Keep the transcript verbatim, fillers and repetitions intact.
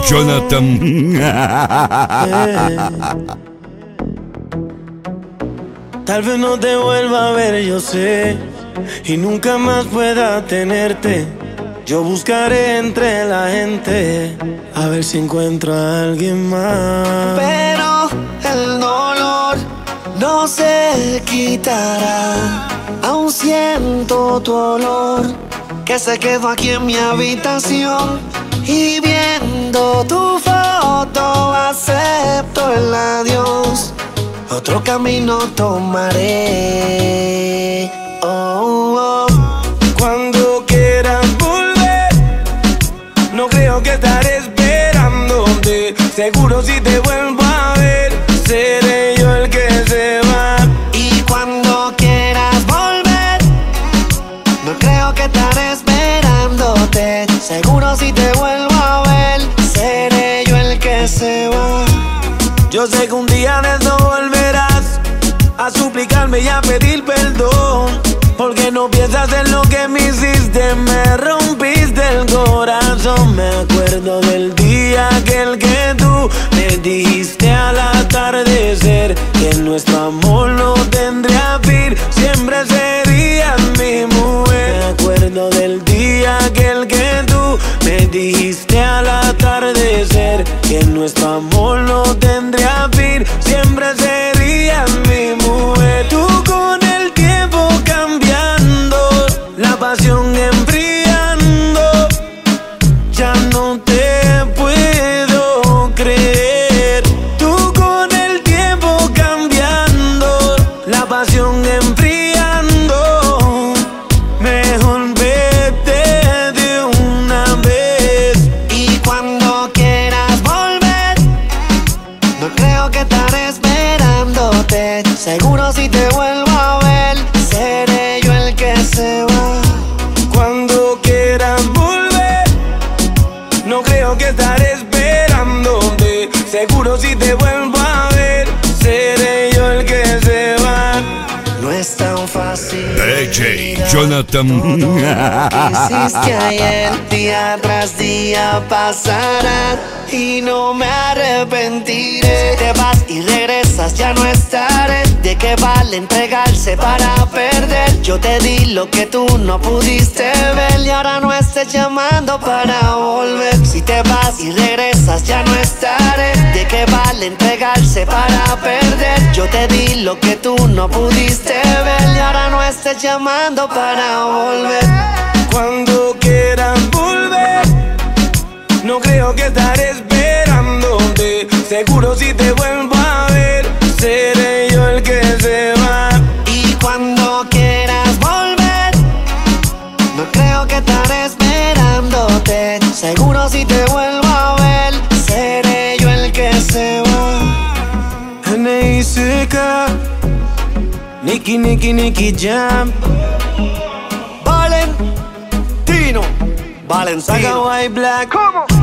Jonathan. Eh. Tal vez no te vuelva a ver, yo sé, y nunca más pueda tenerte. Yo buscaré entre la gente a ver si encuentro a alguien más. Pero el dolor no se quitará. Aún siento tu olor que se quedó aquí en mi habitación. Y viendo tu foto acepto el adiós. Otro camino tomaré. Oh, oh. Cuando quieras volver, no creo que estaré esperándote. Seguro si te vuelvo a ver, seré yo el que se va. Y cuando quieras volver, no creo que estaré esperándote. Seguro si te vuelvo a ver, seré yo el que se va. Yo sé que un día de eso volverás a suplicarme y a pedir perdón, porque no piensas en lo que me hiciste, me rompiste el corazón. Me acuerdo del día aquel que tú me dijiste al atardecer que nuestro amor no tendría fin, siempre serías mi mujer. Me acuerdo del día aquel que tú me dijiste al atardecer que nuestro amor no tendría fin, siempre serías mi mujer. Tú con el tiempo cambiando, la pasión enfriando, ya no te puedo creer. Tú con el tiempo cambiando, la pasión enfriando, mejor vete de una vez. Y cuando quieras volver, no creo que estaré esperándote. Seguro si te vuelvo a ver, seré yo el que se va. Cuando quieras volver, no creo que estaré esperándote. Seguro si te vuelvo a ver, seré yo el que se va. No es tan fácil. D J Jonathan. Todo lo que hiciste ayer, día tras día pasará y no me arrepentiré. Si te vas y regresas ya no estaré. ¿De qué vale entregarse para perder? Yo te di lo que tú no pudiste ver y ahora no estés llamando para volver. Si te vas y regresas ya no estaré. ¿De qué vale entregarse para perder? Yo te di lo que tú no pudiste ver y ahora no estés llamando para volver. Cuando quieras volver, no creo que estaré esperándote. Seguro si te vuelvo a ver, seré yo el que se va. Y cuando quieras volver, no creo que estaré esperándote. Seguro si te vuelvo a ver, seré yo el que se va. N I C K, Nicky, Nicky, Nicky Jam, Valentino, Valentino. Saga White Black.